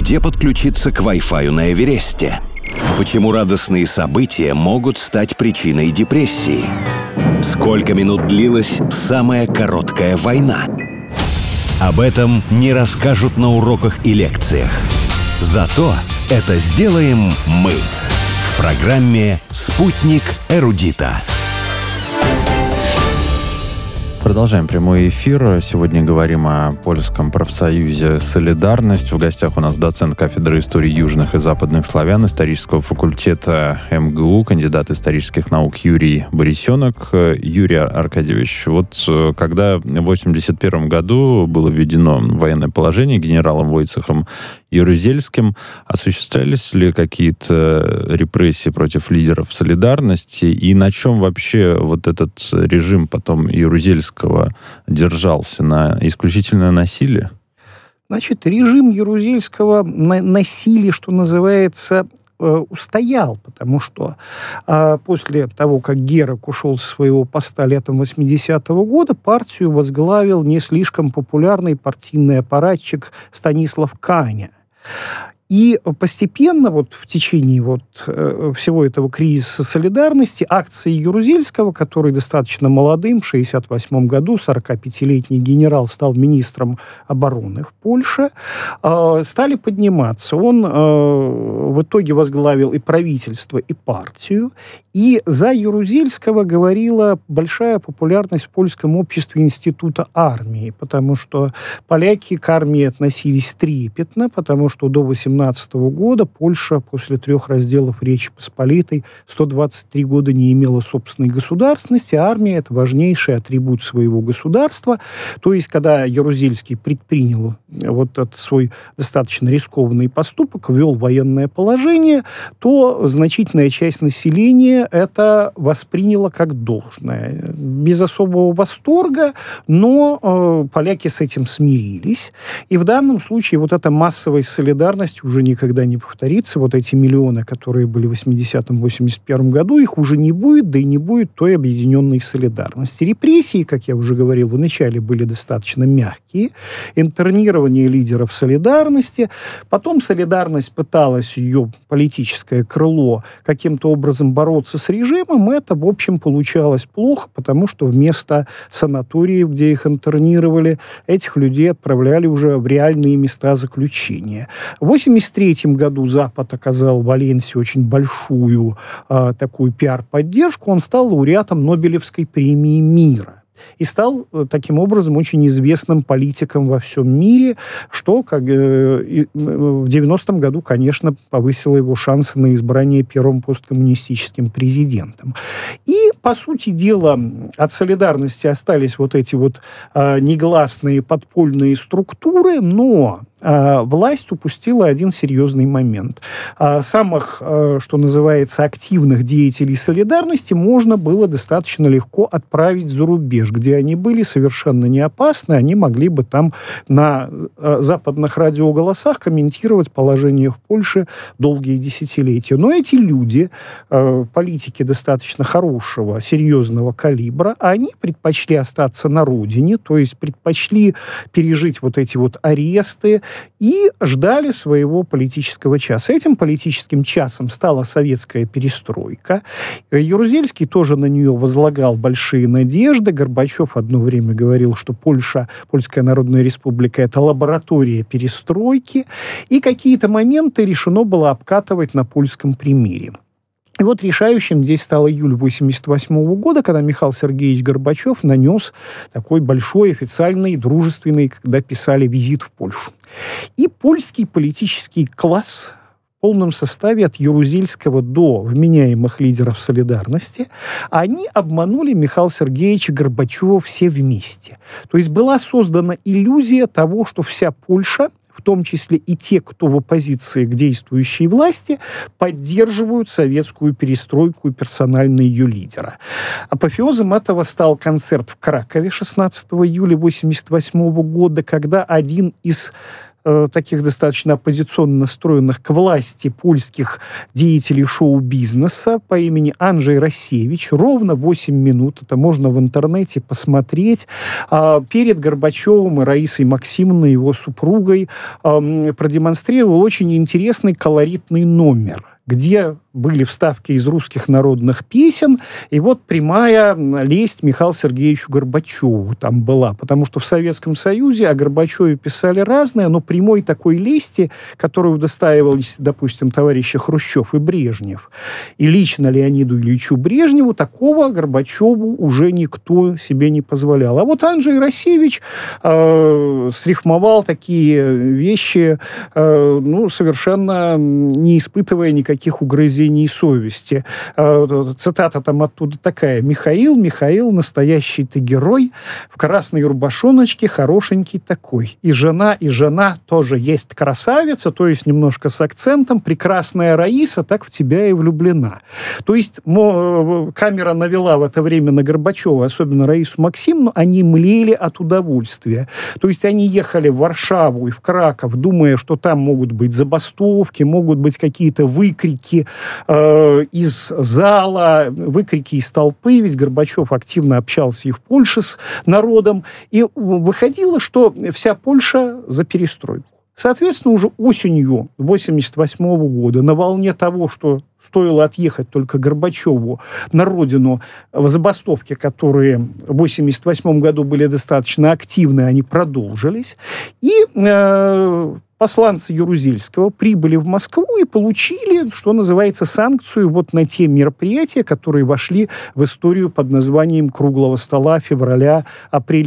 Где подключиться к Wi-Fi на Эвересте? Почему радостные события могут стать причиной депрессии? Сколько минут длилась самая короткая война? Об этом не расскажут на уроках и лекциях. Зато это сделаем мы в программе «Спутник эрудита». Продолжаем прямой эфир. Сегодня говорим о польском профсоюзе «Солидарность». В гостях у нас доцент кафедры истории южных и западных славян исторического факультета МГУ, кандидат исторических наук Юрий Борисенок. Юрий Аркадьевич, вот когда в 1981 году было введено военное положение генералом Войцехом Ярузельским, осуществлялись ли какие-то репрессии против лидеров «Солидарности» и на чем вообще вот этот режим потом Ярузельского держался? На исключительное насилие? Значит, режим Ярузельского насилие, что называется, устоял, потому что после того, как Герок ушел со своего поста летом 80-го года, партию возглавил не слишком популярный партийный аппаратчик Станислав Каня. И постепенно, вот в течение всего этого кризиса солидарности, акции Ярузельского, который достаточно молодым, в 1968 году, 45-летний генерал, стал министром обороны в Польше, стали подниматься. Он в итоге возглавил и правительство, и партию. И за Ярузельского говорила большая популярность в польском обществе института армии, потому что поляки к армии относились трепетно, потому что до 18 года Польша после 3 разделов Речи Посполитой 123 года не имела собственной государственности, а армия – это важнейший атрибут своего государства. То есть, когда Ярузельский предпринял вот этот свой достаточно рискованный поступок, ввел военное положение, то значительная часть населения это восприняла как должное. Без особого восторга, но поляки с этим смирились. И в данном случае вот эта массовая солидарность уже никогда не повторится. Вот эти миллионы, которые были в 80-81 году, их уже не будет, да и не будет той объединенной солидарности. Репрессии, как я уже говорил, вначале были достаточно мягкие. Интернирование лидеров солидарности. Потом солидарность пыталась, ее политическое крыло, каким-то образом бороться с режимом. Это, в общем, получалось плохо, потому что вместо санаториев, где их интернировали, этих людей отправляли уже в реальные места заключения. В 1983 году Запад оказал Валенсии очень большую такую пиар-поддержку. Он стал лауреатом Нобелевской премии мира. И стал таким образом очень известным политиком во всем мире, что в 90-м году, конечно, повысило его шансы на избрание первым посткоммунистическим президентом. И, по сути дела, от солидарности остались вот эти вот негласные подпольные структуры, но власть упустила один серьезный момент. Самых, что называется, активных деятелей солидарности можно было достаточно легко отправить за рубеж, где они были совершенно не опасны, они могли бы там на западных радиоголосах комментировать положение в Польше долгие десятилетия. Но эти люди, политики достаточно хорошего, серьезного калибра, они предпочли остаться на родине, то есть предпочли пережить вот эти вот аресты, и ждали своего политического часа. Этим политическим часом стала советская перестройка. Ярузельский тоже на нее возлагал большие надежды. Горбачев одно время говорил, что Польская Народная Республика – это лаборатория перестройки. И какие-то моменты решено было обкатывать на польском примере. И вот решающим здесь стал июль 1988 года, когда Михаил Сергеевич Горбачев нанес такой большой, официальный, дружественный, когда писали, визит в Польшу. И польский политический класс в полном составе от Ярузельского до вменяемых лидеров солидарности, они обманули Михаила Сергеевича Горбачева все вместе. То есть была создана иллюзия того, что вся Польша, в том числе и те, кто в оппозиции к действующей власти, поддерживают советскую перестройку и персонально ее лидера. Апофеозом этого стал концерт в Кракове 16 июля 1988 года, когда один из таких достаточно оппозиционно настроенных к власти польских деятелей шоу-бизнеса по имени Анджей Росевич. Ровно 8 минут, это можно в интернете посмотреть, перед Горбачевым и Раисой Максимовной, его супругой, продемонстрировал очень интересный колоритный номер, где были вставки из русских народных песен, и вот прямая лесть Михаилу Сергеевичу Горбачеву там была, потому что в Советском Союзе о Горбачеве писали разное, но прямой такой лести, которую удостаивались, допустим, товарищи Хрущев и Брежнев, и лично Леониду Ильичу Брежневу, такого Горбачеву уже никто себе не позволял. А вот Анджей Росевич срифмовал такие вещи, совершенно не испытывая никаких угрызений совести. Цитата там оттуда такая: «Михаил, настоящий ты герой, в красной рубашоночке, хорошенький такой. И жена тоже есть красавица», то есть немножко с акцентом, «прекрасная Раиса так в тебя и влюблена». То есть камера навела в это время на Горбачева, особенно Раису Максимовну, они млели от удовольствия. То есть они ехали в Варшаву и в Краков, думая, что там могут быть забастовки, могут быть какие-то выкрики из зала, выкрики из толпы, ведь Горбачев активно общался и в Польше с народом, и выходило, что вся Польша за перестройку. Соответственно, уже осенью 1988 года, на волне того, что стоило отъехать только Горбачеву на родину, в забастовки, которые в 1988 году были достаточно активны, они продолжились, и посланцы Ярузельского прибыли в Москву и получили, что называется, санкцию вот на те мероприятия, которые вошли в историю под названием «Круглого стола» февраля-апреля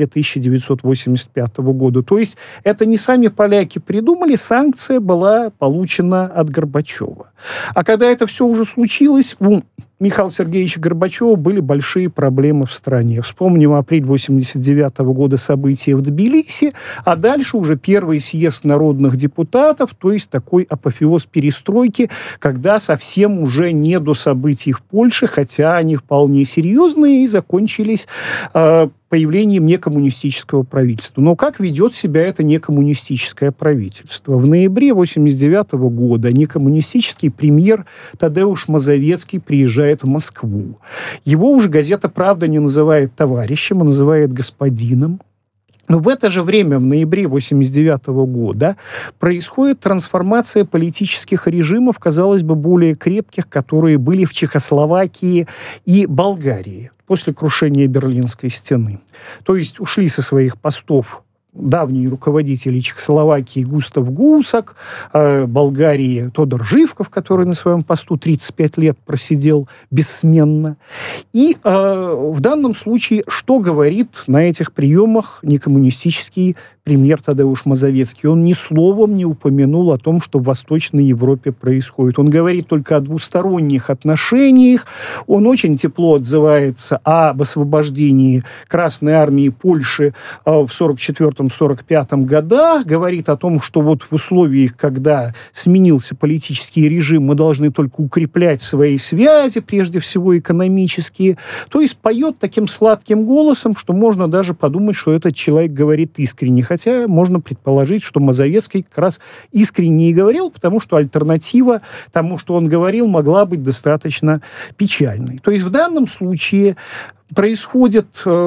1985 года. То есть это не сами поляки придумали, санкция была получена от Горбачева. А когда это все уже случилось, у Михаила Сергеевича Горбачева были большие проблемы в стране. Вспомним апрель 1989 года события в Тбилиси, а дальше уже первый съезд народных депутатов, то есть такой апофеоз перестройки, когда совсем уже не до событий в Польше, хотя они вполне серьезные и закончились появлением некоммунистического правительства. Но как ведет себя это некоммунистическое правительство? В ноябре 1989 года некоммунистический премьер Тадеуш Мазовецкий приезжает в Москву. Его уже газета «Правда» не называет товарищем, а называет господином. Но в это же время, в ноябре 1989 года, происходит трансформация политических режимов, казалось бы, более крепких, которые были в Чехословакии и Болгарии после крушения Берлинской стены. То есть ушли со своих постов давние руководители Чехословакии Густав Гусак, Болгарии Тодор Живков, который на своем посту 35 лет просидел бессменно. И в данном случае, что говорит на этих приемах некоммунистический премьер Тадеуш Мазовецкий? Он ни словом не упомянул о том, что в Восточной Европе происходит. Он говорит только о двусторонних отношениях. Он очень тепло отзывается об освобождении Красной армии Польши в 1944-1945 годах. Говорит о том, что вот в условиях, когда сменился политический режим, мы должны только укреплять свои связи, прежде всего экономические. То есть поет таким сладким голосом, что можно даже подумать, что этот человек говорит искренне. Хотя можно предположить, что Мазовецкий как раз искренне и говорил, потому что альтернатива тому, что он говорил, могла быть достаточно печальной. То есть в данном случае происходит,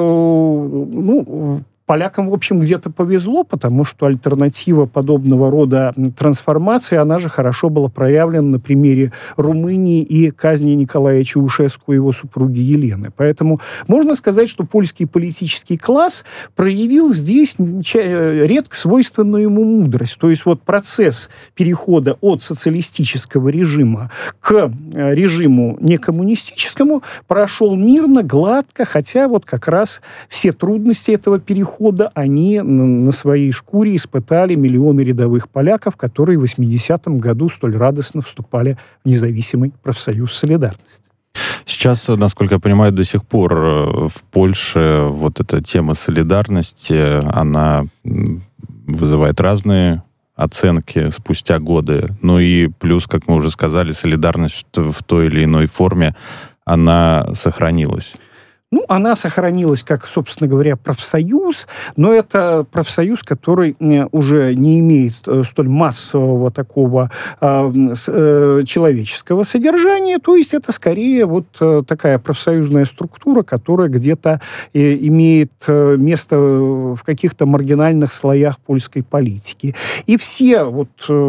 полякам, в общем, где-то повезло, потому что альтернатива подобного рода трансформации, она же хорошо была проявлена на примере Румынии и казни Николая Чаушеску и его супруги Елены. Поэтому можно сказать, что польский политический класс проявил здесь редко свойственную ему мудрость. То есть вот процесс перехода от социалистического режима к режиму некоммунистическому прошел мирно, гладко, хотя вот как раз все трудности этого перехода они на своей шкуре испытали миллионы рядовых поляков, которые в 80-м году столь радостно вступали в независимый профсоюз «Солидарность». Сейчас, насколько я понимаю, до сих пор в Польше вот эта тема солидарности, она вызывает разные оценки спустя годы. Ну и плюс, как мы уже сказали, солидарность в той или иной форме, она сохранилась. Она сохранилась как, собственно говоря, профсоюз, но это профсоюз, который уже не имеет столь массового такого человеческого содержания, то есть это скорее вот такая профсоюзная структура, которая где-то имеет место в каких-то маргинальных слоях польской политики. И все вот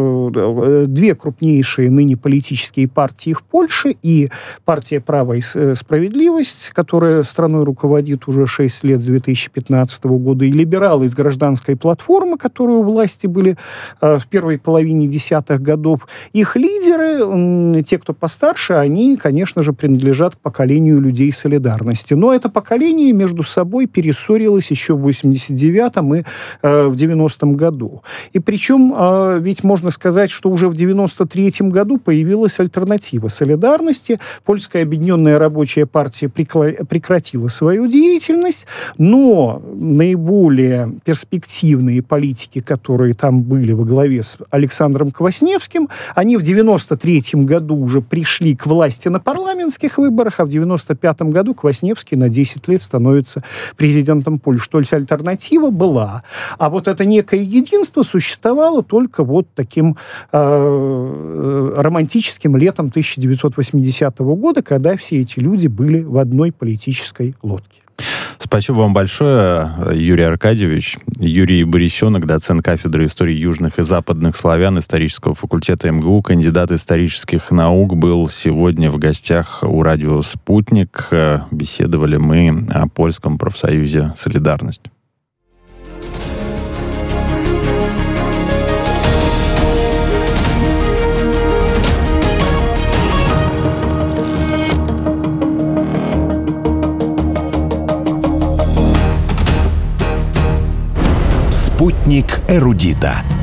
две крупнейшие ныне политические партии в Польше, и партия «Право и справедливость», которая страной руководит уже 6 лет с 2015 года, и либералы из гражданской платформы, которые у власти были в первой половине десятых годов, их лидеры, те, кто постарше, они, конечно же, принадлежат к поколению людей солидарности. Но это поколение между собой перессорилось еще в 89-м и в 90-м году. И причем, ведь можно сказать, что уже в 93-м году появилась альтернатива солидарности. Польская объединенная рабочая партия прекратила свою деятельность, но наиболее перспективные политики, которые там были во главе с Александром Квасневским, они в 93-м году уже пришли к власти на парламентских выборах, а в 95-м году Квасневский на 10 лет становится президентом Польши. То есть альтернатива была. А вот это некое единство существовало только вот таким романтическим летом 1980 года, когда все эти люди были в одной политической лодке. Спасибо вам большое, Юрий Аркадьевич. Юрий Борисенок, доцент кафедры истории южных и западных славян исторического факультета МГУ, кандидат исторических наук, был сегодня в гостях у радио «Спутник». Беседовали мы о польском профсоюзе «Солидарность». Спутник эрудита.